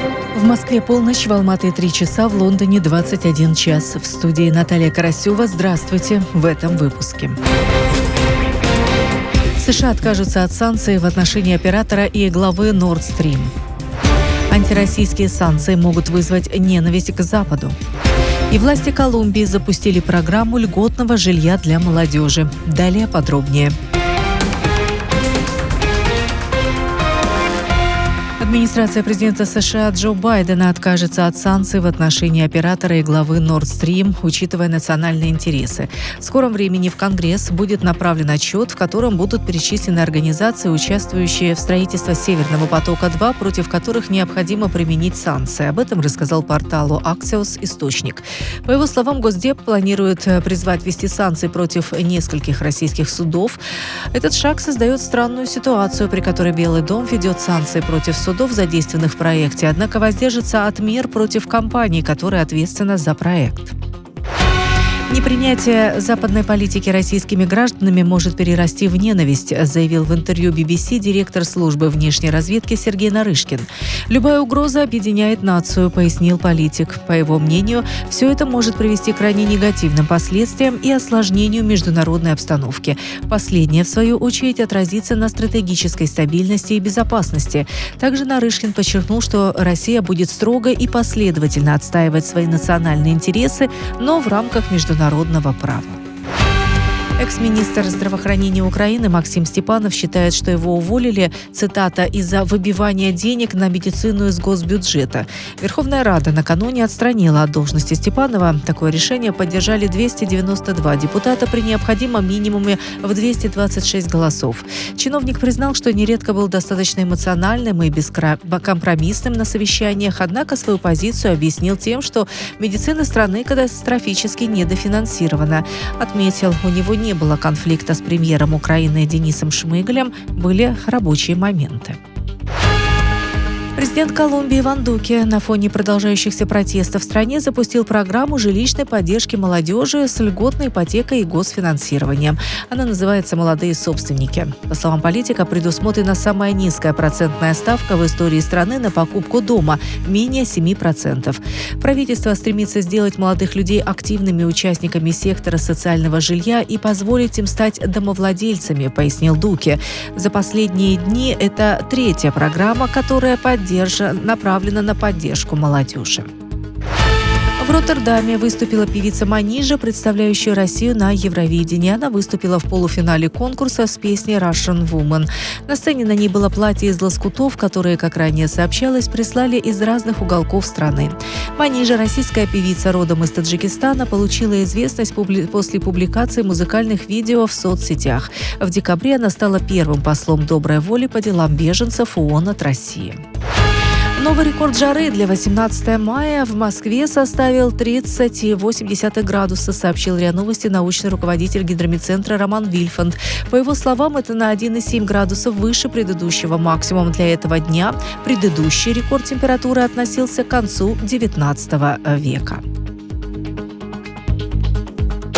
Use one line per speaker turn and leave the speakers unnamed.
В Москве полночь, в Алматы 3 часа, в Лондоне 21 час. В студии Наталья Карасева. Здравствуйте в этом выпуске. США откажутся от санкций в отношении оператора и главы Nord Stream. Антироссийские санкции могут вызвать ненависть к Западу. И власти Колумбии запустили программу льготного жилья для молодежи. Далее подробнее. Администрация президента США Джо Байдена откажется от санкций в отношении оператора и главы Nord Stream, учитывая национальные интересы. В скором времени в Конгресс будет направлен отчет, в котором будут перечислены организации, участвующие в строительстве Северного потока-2, против которых необходимо применить санкции. Об этом рассказал порталу Axios источник. По его словам, Госдеп планирует призвать ввести санкции против нескольких российских судов. Этот шаг создает странную ситуацию, при которой Белый дом ведет санкции против судов, задействованных в проекте, однако воздержится от мер против компаний, которая ответственна за проект. Непринятие западной политики российскими гражданами может перерасти в ненависть, заявил в интервью BBC директор службы внешней разведки Сергей Нарышкин. Любая угроза объединяет нацию, пояснил политик. По его мнению, все это может привести к крайне негативным последствиям и осложнению международной обстановки. Последнее, в свою очередь, отразится на стратегической стабильности и безопасности. Также Нарышкин подчеркнул, что Россия будет строго и последовательно отстаивать свои национальные интересы, но в рамках международного права. Экс-министр здравоохранения Украины Максим Степанов считает, что его уволили, цитата, «из-за выбивания денег на медицину из госбюджета». Верховная Рада накануне отстранила от должности Степанова. Такое решение поддержали 292 депутата при необходимом минимуме в 226 голосов. Чиновник признал, что нередко был достаточно эмоциональным и бескомпромиссным на совещаниях, однако свою позицию объяснил тем, что медицина страны катастрофически недофинансирована. Отметил, у него не было конфликта с премьером Украины Денисом Шмыгалем, были рабочие моменты. Президент Колумбии Иван Дуке на фоне продолжающихся протестов в стране запустил программу жилищной поддержки молодежи с льготной ипотекой и госфинансированием. Она называется «Молодые собственники». По словам политика, предусмотрена самая низкая процентная ставка в истории страны на покупку дома – менее 7%. Правительство стремится сделать молодых людей активными участниками сектора социального жилья и позволить им стать домовладельцами, пояснил Дуке. За последние дни это третья программа, которая направлена на поддержку молодежи. В Роттердаме выступила певица Манижа, представляющая Россию на Евровидении. Она выступила в полуфинале конкурса с песней «Russian Woman». На сцене на ней было платье из лоскутов, которые, как ранее сообщалось, прислали из разных уголков страны. Манижа, российская певица родом из Таджикистана, получила известность после публикации музыкальных видео в соцсетях. В декабре она стала первым послом доброй воли по делам беженцев ООН от России. Новый рекорд жары для 18 мая в Москве составил 30,8 градуса, сообщил РИА Новости научный руководитель гидромедцентра Роман Вильфанд. По его словам, это на 1,7 градусов выше предыдущего максимума для этого дня. Предыдущий рекорд температуры относился к концу XIX века.